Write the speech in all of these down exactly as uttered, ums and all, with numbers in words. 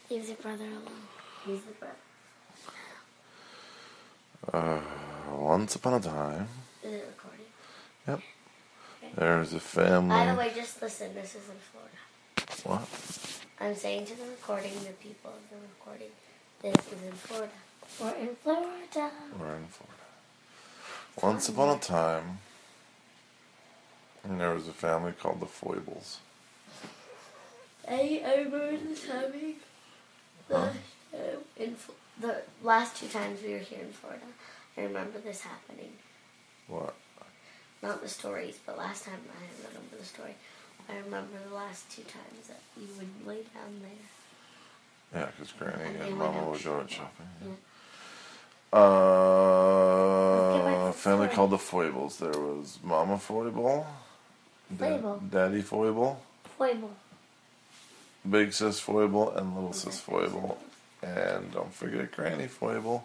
Leave the brother alone. Leave the brother. Uh, once upon a time. Is it recording? Yep. Okay. There's a family. By the way, just listen. This is in Florida. What? I'm saying to the recording, the people of the recording, this is in Florida. We're in Florida. We're in Florida. Once upon a time, there was a family called the Foibles. I, I remember this happening. The, Huh? uh, in Fl- the last two times we were here in Florida, I remember this happening. What? Not the stories, but last time I remember the story. I remember the last two times that you would lay down there. Yeah, because Granny And and, they went Mama out would go out shopping. shopping. Yeah. Let's get back to Uh, the family story. called the Foibles. There was Mama Foible, Da- Foible. Daddy Foible, Foible. Big Sis Foible, and Little Sis Foible. And don't forget Granny Foible.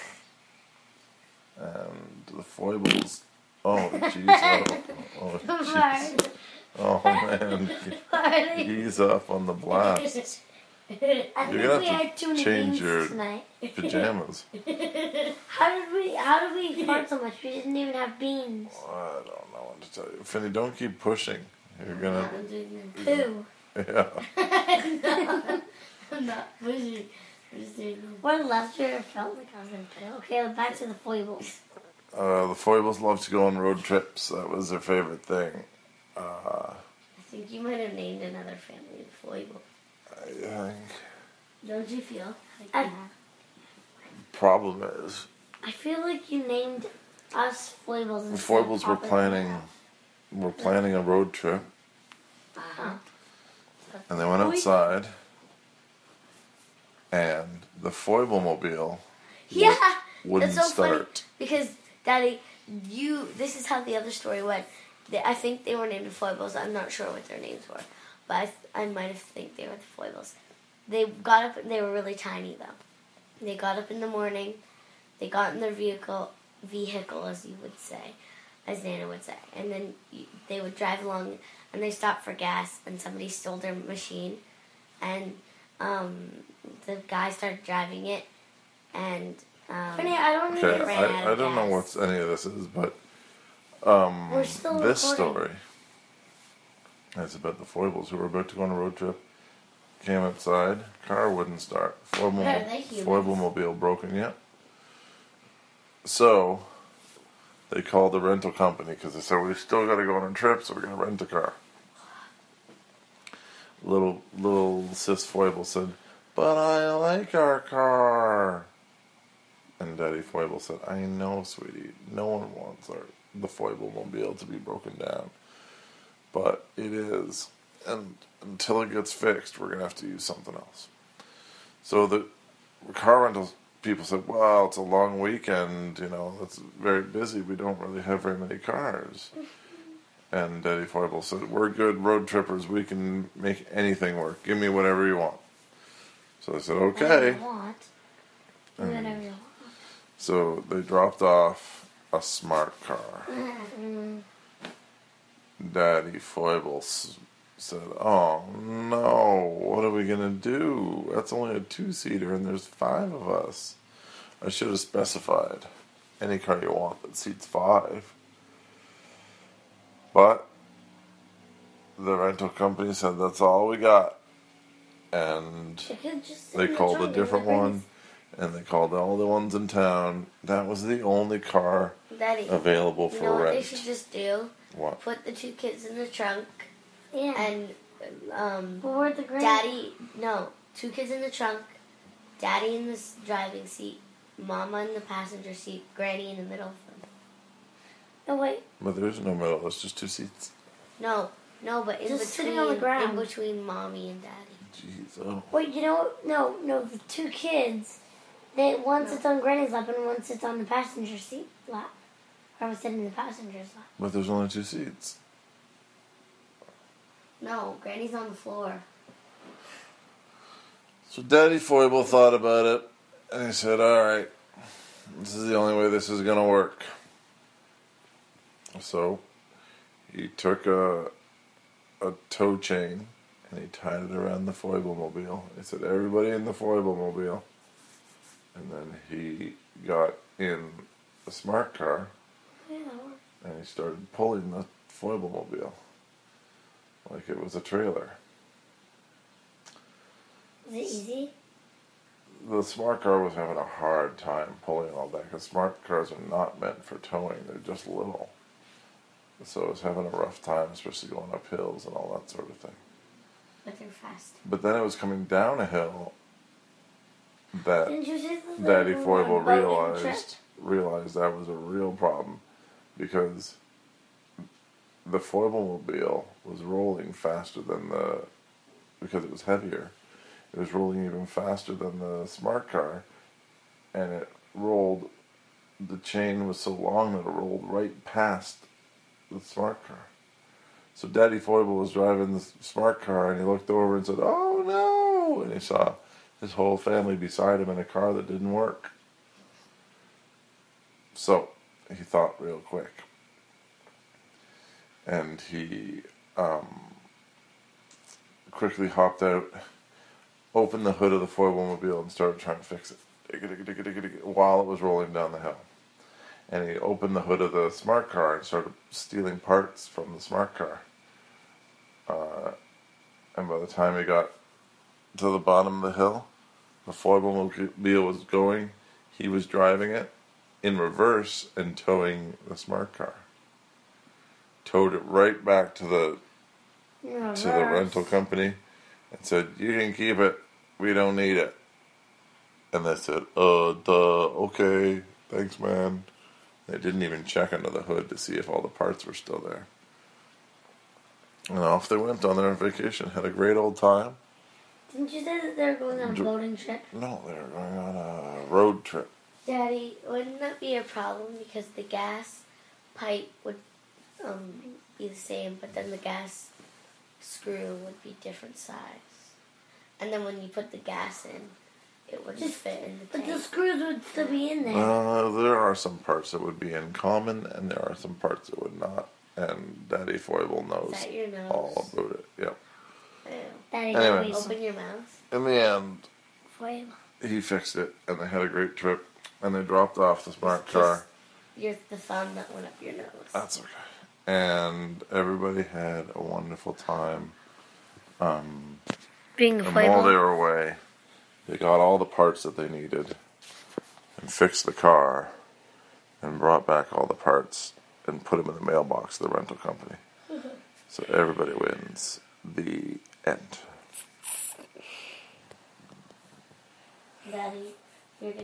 And the Foibles. Oh, jeez. Oh, oh, jeez. Oh, man. Marty. He's up on the blast. I You're think gonna we have had to too many change beans your tonight. pajamas. How did we? How did we fart so much? We didn't even have beans. I don't know what to tell you. Finney, don't keep pushing. You're gonna. I'm doing this. Who? Yeah. I'm not pushing. I'm just doing this. What last year I felt like I was in poo. Okay, back to the foibles. Uh, the Foibles love to go on road trips. That was their favorite thing. Uh, I think you might have named another family the Foible. I think. Don't you feel like I- you have? Problem is, I feel like you named us foibles. the instead of Foibles were Papa and planning, Mama. were planning a road trip, Uh-huh. and they went outside, and the Foible mobile Yeah, wouldn't that's so funny start. because Daddy, you. This is how the other story went. They, I think they were named the Foibles. I'm not sure what their names were, but I, I might have think they were the Foibles. They got up. They were really tiny though. They got up in the morning. They got in their vehicle, vehicle as you would say, as Nana would say, and then you, they would drive along. And they stopped for gas, and somebody stole their machine, and um, the guy started driving it, and um, Finny, I don't need Okay, to ran out I, I of don't know gas. what any of this is, but um, We're still this recording. story is about the Foibles who were about to go on a road trip. Came outside, car wouldn't start. Foible, Are they humans? Foible mobile broken yet. So they called the rental company because they said we still got to go on a trip, so we're gonna rent a car. Little little sis Foible said, "But I like our car." And Daddy Foible said, "I know, sweetie. No one wants our the Foible mobile to be broken down, but it is, and until it gets fixed, we're gonna have to use something else." So the car rental people said, "Well, it's a long weekend. You know, it's very busy. We don't really have very many cars." And Daddy Foible said, "We're good road trippers. We can make anything work. Give me whatever you want." So they said, Whatever "Okay." you want. Do Whatever you want. So they dropped off a smart car. Mm. Daddy Foible s- said, "Oh no, what are we gonna do? That's only a two-seater and there's five of us. I should have specified any car you want that seats five." But the rental company said that's all we got. And It could just sit they in the called a trunk different and one, and they called all the ones in town. That was the only car Daddy, available you for know what they rent. should just do? What? Put the two kids in the trunk, Yeah. and um, but where'd the grand? Daddy, no, two kids in the trunk, Daddy in the s- driving seat, Mama in the passenger seat, Granny in the middle of them. No wait. But there's no middle. It's just two seats. No, no, but in Just between, sitting on the ground. in between Mommy and Daddy. Jeez, oh. Wait, you know what? No, no. The two kids. They one sits on Granny's lap and one sits on the passenger seat lap. I was sitting in the passenger's lap. But there's only two seats. No, Granny's on the floor. So Daddy Foible thought about it, and he said, "Alright, this is the only way this is going to work." So he took a, a tow chain and he tied it around the Foible-mobile. He said, "Everybody in the Foible-mobile." And then he got in the smart car, Yeah. and he started pulling the Foible-mobile like it was a trailer. Was it easy? The smart car was having a hard time pulling all that, because smart cars are not meant for towing. They're just little. So it was having a rough time, especially going up hills and all that sort of thing. But they're fast. But then it was coming down a hill that Didn't you say that Daddy they were Foible on boat and realized realized that was a real problem, because the Foible-mobile was rolling faster than the, because it was heavier, it was rolling even faster than the smart car, and it rolled, the chain was so long that it rolled right past the smart car. So Daddy Foible was driving the smart car, and he looked over and said, "Oh no!" And he saw his whole family beside him in a car that didn't work. So he thought real quick, and he um, quickly hopped out, opened the hood of the Foible-mobile, and started trying to fix it while it was rolling down the hill. And he opened the hood of the smart car and started stealing parts from the smart car. Uh, and by the time he got to the bottom of the hill, the Foible-mobile was going, he was driving it in reverse and towing the smart car. Towed it right back to the No, to the rental company and said, "You can keep it, we don't need it." And they said, uh, duh, okay, thanks, man. They didn't even check under the hood to see if all the parts were still there. And off they went on their vacation, had a great old time. Didn't you say that they were going on a Dr- boating trip? No, they were going on a road trip. Daddy, wouldn't that be a problem? Because the gas pipe would um, be the same, but then the gas screw would be different size. And then when you put the gas in, it wouldn't Just- fit in the But tank. the screws would still be in there. Uh, there are some parts that would be in common, and there are some parts that would not. And Daddy Foible knows Is that your nose? all about it. Yeah. Ew. Daddy Anyway. always Open your mouth. In the end, Foible. he fixed it, and they had a great trip. And they dropped off the smart Just car. You're the thumb that went up your nose. That's okay. And everybody had a wonderful time. Um, Being a and while they Foible. were away, they got all the parts that they needed and fixed the car and brought back all the parts and put them in the mailbox of the rental company. So everybody wins. The end. Daddy,